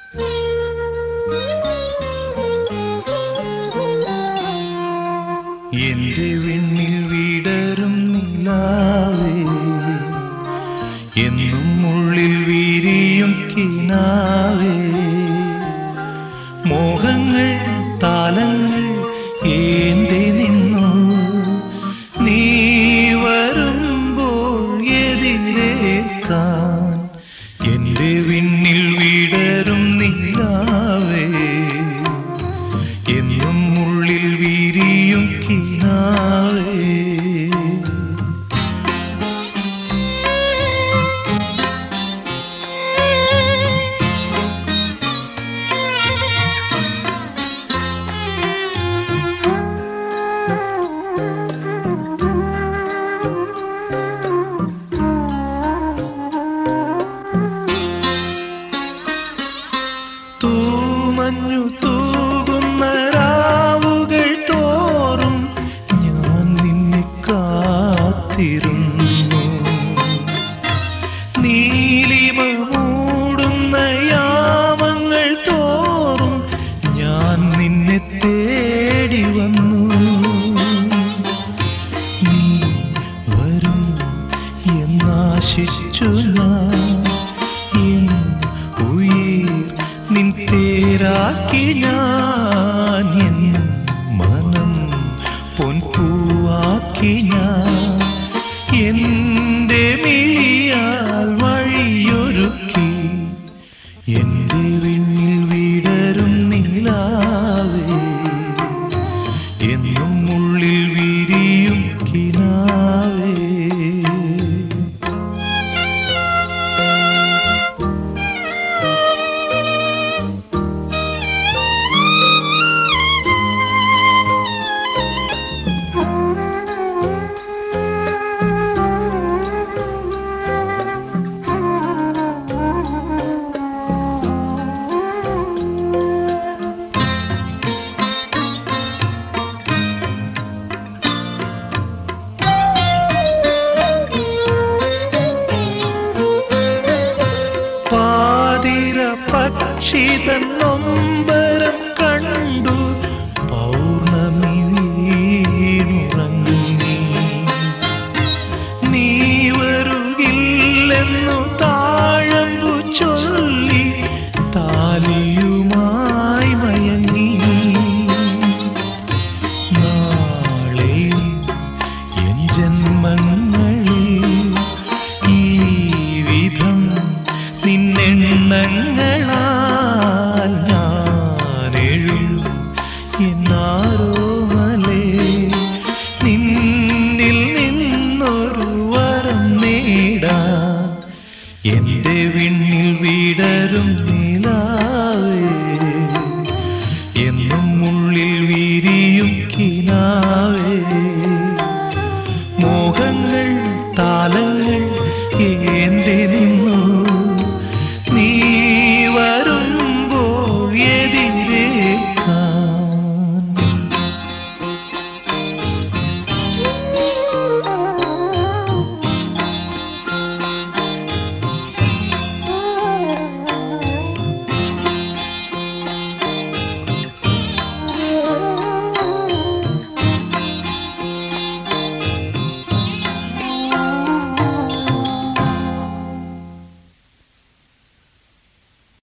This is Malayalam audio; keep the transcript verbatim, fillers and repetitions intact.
എന്റെ വിണ്ണിൽ വിടരും നിലാവേ, എന്നും ഉള്ളിൽ വിരിയും കിനാവേ, മോഹങ്ങൾ താലങ്ങൾ ഏന്തി നിന്നു നീ വരുമ്പോൾ എതിരേൽക്കാൻ. എന്റെ വിണ്ണിൽ വിടരും നിലാവേ, എന്നും ഉള്ളിൽ വിരിയും കിനാവേ. തൂമഞ്ഞു തൂകുന്ന രാവുകൾ തോറും ഞാൻ നിന്നെ കാത്തിരുന്നു. നീലിമ മൂടുന്ന യാമങ്ങൾ തോറും ഞാൻ നിന്നെ തേടി വന്നു. നീ വരും എന്നാശിച്ചു ഞാൻ നിൻ തേരാക്കി ഞാൻ, എൻ മനം പൊൻപൂവാക്കി ഞാൻ, എൻ്റെ മിഴിയാൽ വഴിയൊരുക്കി. എൻ്റെ വിണ്ണിൽ വിടരും നിലാവേ, എന്നും ഉള്ളിൽ വിരിയും കിനാവേ. പാതിര പക്ഷിതൻ നൊമ്പരം കണ്ടു പൗർണമി വീണുറങ്ങി. നീ വരുകില്ലെന്നു താഴമ്പു ചൊല്ലി താലിയുമായി മയങ്ങി. നാളെയും എൻ ജന്മങ്ങളിൽ ഈ വിധം നിന്നെണ്ണങ്ങളാൽ ഞാനെഴും എന്നാരോമലേ. നിന്നിൽ നിന്നൊരു വരം നേടാൻ എൻ്റെ വിണ്ണിൽ വിടരും നിലാവേ, എന്നും ഉള്ളിൽ വിരിയും കിനാവേ. മോഹങ്ങൾ താലങ്ങൾ ഏന്തി